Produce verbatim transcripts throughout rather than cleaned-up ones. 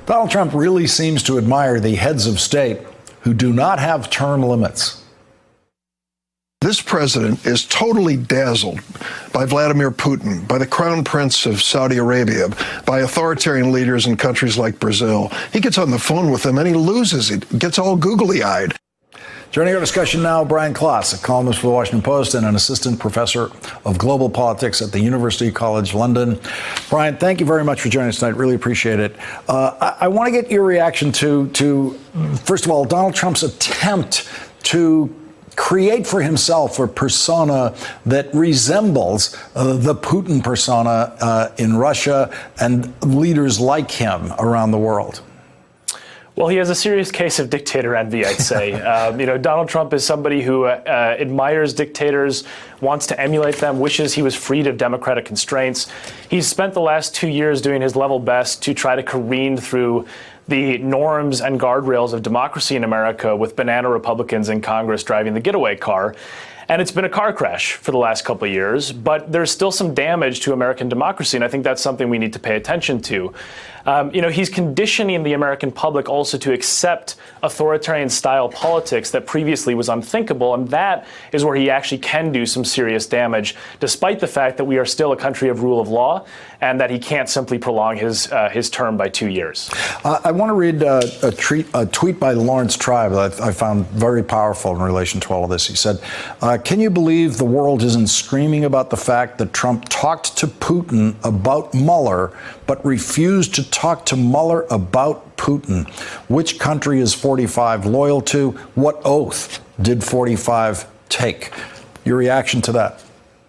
Donald Trump really seems to admire the heads of state who do not have term limits. This president is totally dazzled by Vladimir Putin, by the Crown Prince of Saudi Arabia, by authoritarian leaders in countries like Brazil. He gets on the phone with them and he loses. He gets all googly-eyed. Joining our discussion now, Brian Klaas, a columnist for the Washington Post and an assistant professor of global politics at the University College London. Brian, thank you very much for joining us tonight. Really appreciate it. Uh, I, I want to get your reaction to, to, first of all, Donald Trump's attempt to create for himself a persona that resembles uh, the Putin persona uh, in Russia and leaders like him around the world. Well, he has a serious case of dictator envy, I'd say. um, you know, Donald Trump is somebody who uh, uh, admires dictators, wants to emulate them, wishes he was freed of democratic constraints. He's spent the last two years doing his level best to try to careen through the norms and guardrails of democracy in America with banana Republicans in Congress driving the getaway car. And it's been a car crash for the last couple of years, but there's still some damage to American democracy, and I think that's something we need to pay attention to. Um, you know, he's conditioning the American public also to accept authoritarian-style politics that previously was unthinkable, and that is where he actually can do some serious damage, despite the fact that we are still a country of rule of law and that he can't simply prolong his uh, his term by two years. Uh, I want to read uh, a, treat, a tweet by Lawrence Tribe that I, I found very powerful in relation to all of this. He said, uh, can you believe the world isn't screaming about the fact that Trump talked to Putin about Mueller, but refused to talk to Mueller about Putin? Which country is forty-five loyal to? What oath did forty-five take? Your reaction to that?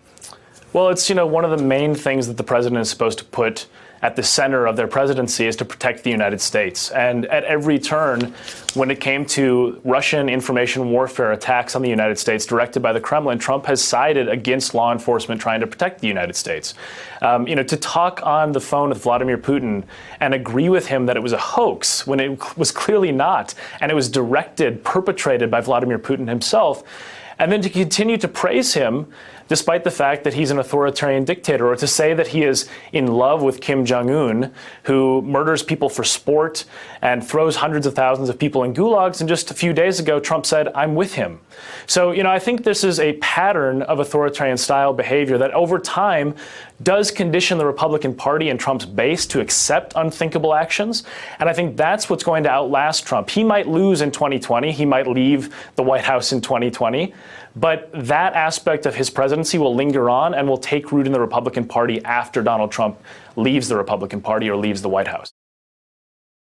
Well, it's, you know, one of the main things that the president is supposed to put at the center of their presidency is to protect the United States. And at every turn, when it came to Russian information warfare attacks on the United States directed by the Kremlin, Trump has sided against law enforcement trying to protect the United States. Um, you know, to talk on the phone with Vladimir Putin and agree with him that it was a hoax when it was clearly not, and it was directed, perpetrated by Vladimir Putin himself, and then to continue to praise him despite the fact that he's an authoritarian dictator, or to say that he is in love with Kim Jong-un, who murders people for sport and throws hundreds of thousands of people in gulags. And just a few days ago, Trump said, I'm with him. So, you know, I think this is a pattern of authoritarian style behavior that over time does condition the Republican Party and Trump's base to accept unthinkable actions. And I think that's what's going to outlast Trump. He might lose in twenty twenty. He might leave the White House in twenty twenty. But that aspect of his presidency will linger on and will take root in the Republican Party after Donald Trump leaves the Republican Party or leaves the White House.